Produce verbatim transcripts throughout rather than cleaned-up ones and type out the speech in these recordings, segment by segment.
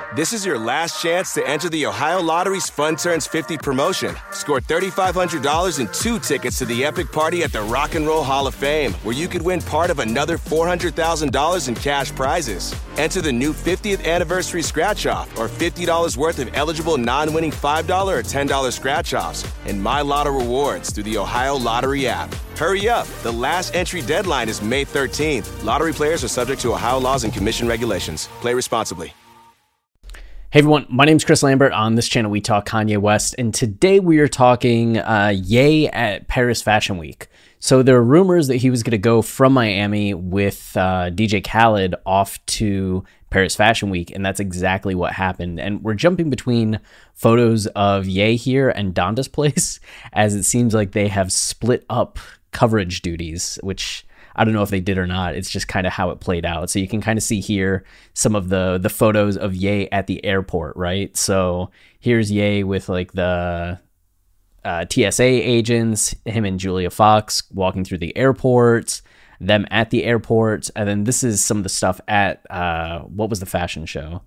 This is your last chance to enter the Ohio Lottery's Fun Turns fifty promotion. Score three thousand five hundred dollars and two tickets to the epic party at the Rock and Roll Hall of Fame, where you could win part of another four hundred thousand dollars in cash prizes. Enter the new fiftieth anniversary scratch-off or fifty dollars worth of eligible non-winning five dollars or ten dollars scratch-offs and My Lotto rewards through the Ohio Lottery app. Hurry up. The last entry deadline is May thirteenth. Lottery players are subject to Ohio laws and commission regulations. Play responsibly. Hey everyone, my name's Chris Lambert. On this channel, we talk Kanye West, and today we are talking uh, Ye at Paris Fashion Week. So there are rumors that he was going to go from Miami with uh, D J Khaled off to Paris Fashion Week, and that's exactly what happened. And we're jumping between photos of Ye here and Donda's place, as it seems like they have split up coverage duties, which I don't know if they did or not. It's just kind of how it played out. So you can kind of see here some of the the photos of Ye at the airport, right? So here's Ye with like the uh, T S A agents, him and Julia Fox walking through the airport, them at the airport. And then this is some of the stuff at, uh, what was the fashion show?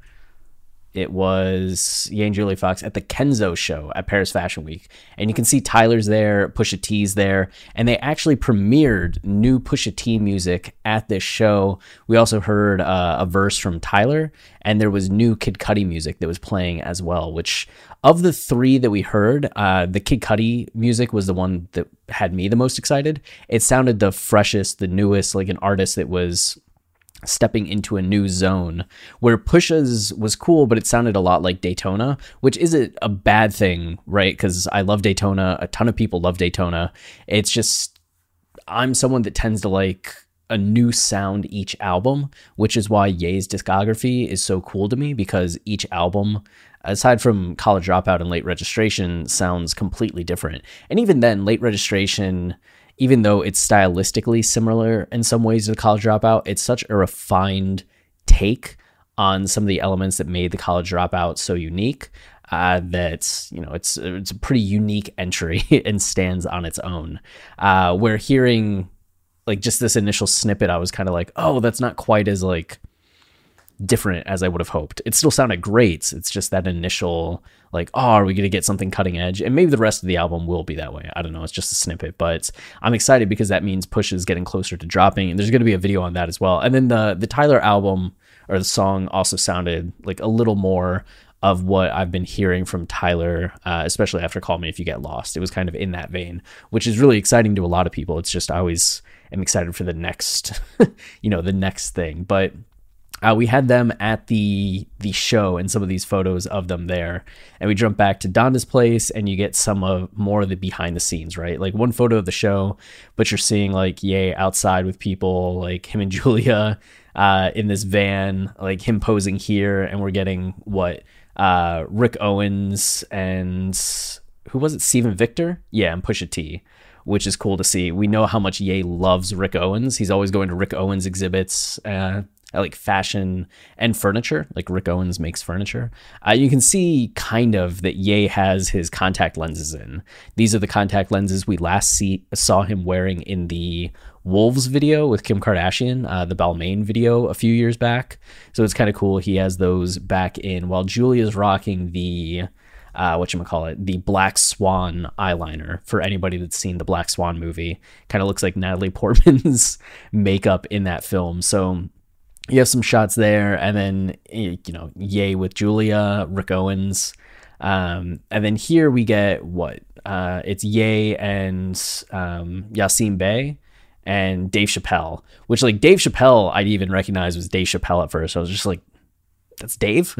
It was Ye and Julia Fox at the Kenzo show at Paris Fashion Week. And you can see Tyler's there, Pusha T's there, and they actually premiered new Pusha T music at this show. We also heard uh, a verse from Tyler, and there was new Kid Cudi music that was playing as well, which of the three that we heard, uh, the Kid Cudi music was the one that had me the most excited. It sounded the freshest, the newest, like an artist that was stepping into a new zone, where Pusha's was cool, but it sounded a lot like Daytona, which isn't a bad thing, right? Because I love Daytona. A ton of people love Daytona. It's just, I'm someone that tends to like a new sound each album, which is why Ye's discography is so cool to me, because each album, aside from College Dropout and Late Registration, sounds completely different. And even then, Late Registration, even though it's stylistically similar in some ways to the College Dropout, it's such a refined take on some of the elements that made the College Dropout so unique, uh, that, you know, it's it's a pretty unique entry and stands on its own. Uh, where hearing like just this initial snippet, I was kind of like, oh, that's not quite as like different as I would have hoped. It still sounded great. It's just that initial like, oh, are we going to get something cutting edge? And maybe the rest of the album will be that way. I don't know. It's just a snippet, but I'm excited because that means Push is getting closer to dropping, and there's going to be a video on that as well. And then the the Tyler album or the song also sounded like a little more of what I've been hearing from Tyler, uh, especially after Call Me If You Get Lost. It was kind of in that vein, which is really exciting to a lot of people. It's just I always am excited for the next, you know, the next thing. But Uh, we had them at the the show and some of these photos of them there, and we jump back to Donda's place, and you get some of more of the behind the scenes, right? Like one photo of the show, but you're seeing like Ye outside with people, like him and Julia uh, in this van, like him posing here, and we're getting what uh, Rick Owens and who was it? Steven Victor, yeah, and Pusha T, which is cool to see. We know how much Ye loves Rick Owens. He's always going to Rick Owens exhibits. Uh, like fashion and furniture, like Rick Owens makes furniture. Uh, you can see kind of that Ye has his contact lenses in. These are the contact lenses we last see saw him wearing in the Wolves video with Kim Kardashian, uh, the Balmain video a few years back. So it's kind of cool. He has those back in while Julia's rocking the uh, whatchamacallit, the Black Swan eyeliner. For anybody that's seen the Black Swan movie, kind of looks like Natalie Portman's makeup in that film. So you have some shots there, and then, you know, Ye with Julia, Rick Owens. Um, and then here we get what? Uh, it's Ye and um, Yasin Bey and Dave Chappelle, which, like, Dave Chappelle, I'd even recognize was Dave Chappelle at first. I was just like, that's Dave?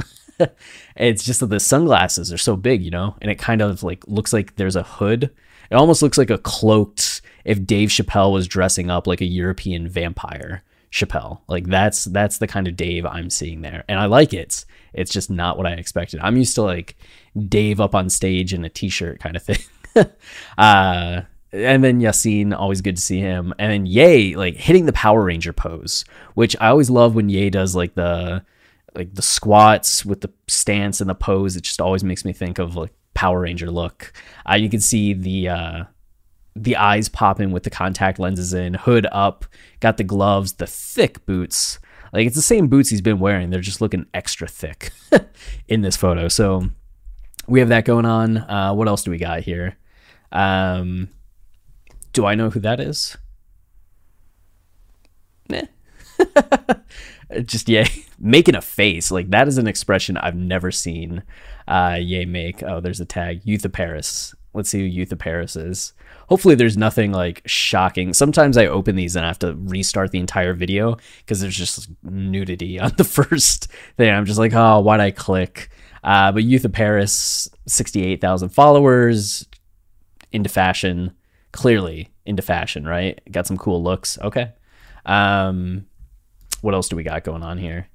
It's just that the sunglasses are so big, you know, and it kind of, like, looks like there's a hood. It almost looks like a cloaked, if Dave Chappelle was dressing up like a European vampire. Chappelle, like that's that's the kind of Dave I'm seeing there, and I like it. It's just not what I expected. I'm used to like Dave up on stage in a t-shirt kind of thing. uh and then Yasin, always good to see him. And then Ye, like hitting the Power Ranger pose, which I always love when Ye does like the like the squats with the stance and the pose. It just always makes me think of like Power Ranger look. Uh, you can see the uh the eyes popping with the contact lenses in, hood up, got the gloves, the thick boots. Like, it's the same boots he's been wearing. They're just looking extra thick in this photo. So we have that going on. Uh, what else do we got here? Um, do I know who that is? Nah. Just Ye making a face. Like, that is an expression I've never seen uh, Ye make. Oh, there's a tag. Youth of Paris. Let's see who Youth of Paris is. Hopefully there's nothing like shocking. Sometimes I open these and I have to restart the entire video because there's just nudity on the first thing. I'm just like, oh, why'd I click? Uh, but Youth of Paris, sixty-eight thousand followers, into fashion, clearly into fashion, right? Got some cool looks. Okay. Um, what else do we got going on here?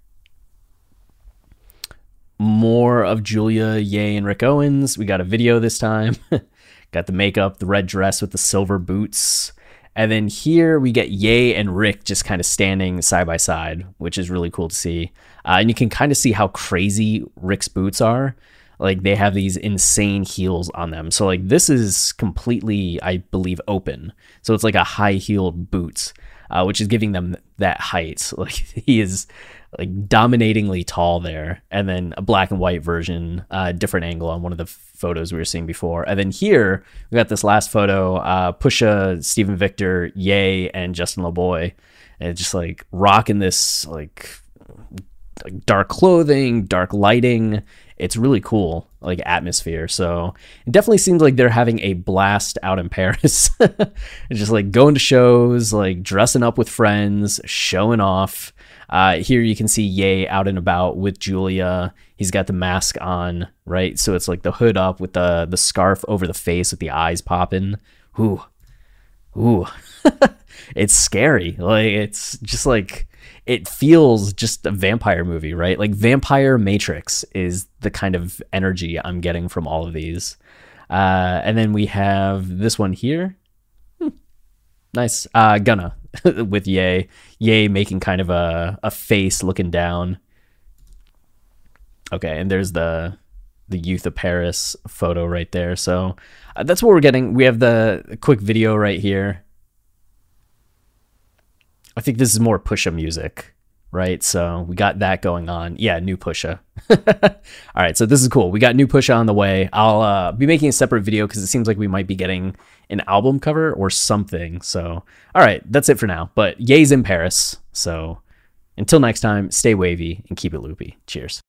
More of Julia, Ye, and Rick Owens. We got a video this time. Got the makeup, the red dress with the silver boots. And then here we get Ye and Rick just kind of standing side by side, which is really cool to see. Uh, and you can kind of see how crazy Rick's boots are. Like, they have these insane heels on them. So, like, this is completely, I believe, open. So it's like a high-heeled boots, uh, which is giving them that height. Like, he is like dominatingly tall there. And then a black and white version, uh, different angle on one of the photos we were seeing before. And then here we got this last photo, uh, Pusha, Stephen Victor, Ye, and Justin LaBoy, and just like rocking this like, like dark clothing, dark lighting. It's really cool, like atmosphere. So it definitely seems like they're having a blast out in Paris. Just like going to shows, like dressing up with friends, showing off. Uh, here you can see Ye out and about with Julia. He's got the mask on, right? So it's like the hood up with the the scarf over the face with the eyes popping. Ooh, ooh, it's scary. Like, it's just like, it feels just a vampire movie, right? Like Vampire Matrix is the kind of energy I'm getting from all of these. Uh, and then we have this one here. Hmm. Nice. Uh, Gunna with Ye. Ye making kind of a, a face looking down. Okay, and there's the the Youth of Paris photo right there. So uh, that's what we're getting. We have the quick video right here. I think this is more Pusha music, right? So we got that going on. Yeah, new Pusha. All right, so this is cool. We got new Pusha on the way. I'll uh, be making a separate video because it seems like we might be getting an album cover or something. So, all right, that's it for now. But Ye's in Paris. So until next time, stay wavy and keep it loopy. Cheers.